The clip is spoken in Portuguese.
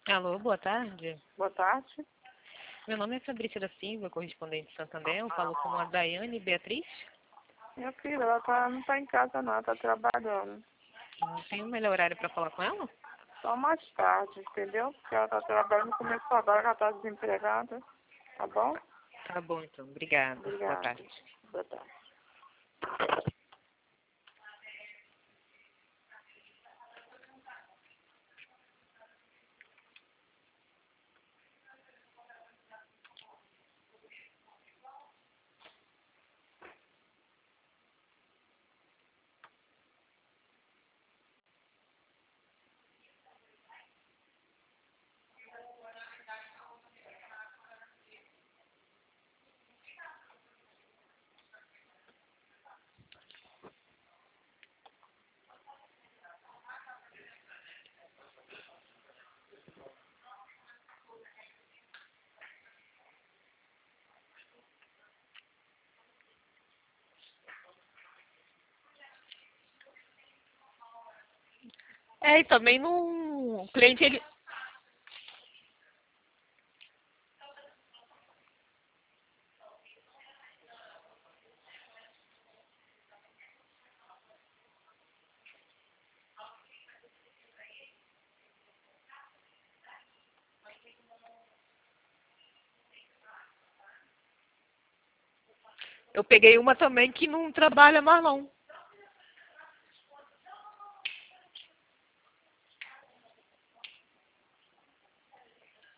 Alô, boa tarde. Boa tarde. Meu nome é Fabrícia da Silva, correspondente de Santander. Eu falo com a Daiane Beatriz. Minha filha, ela não tá em casa não, tá trabalhando. Tem um melhor horário para falar com ela? Só mais tarde, entendeu? Porque ela tá trabalhando, começou agora, ela tá desempregada. Tá bom? Tá bom, então. Obrigada. Boa Obrigada. tarde. Boa tarde. É, e também no o cliente, ele... Eu peguei uma também que não trabalha mais não.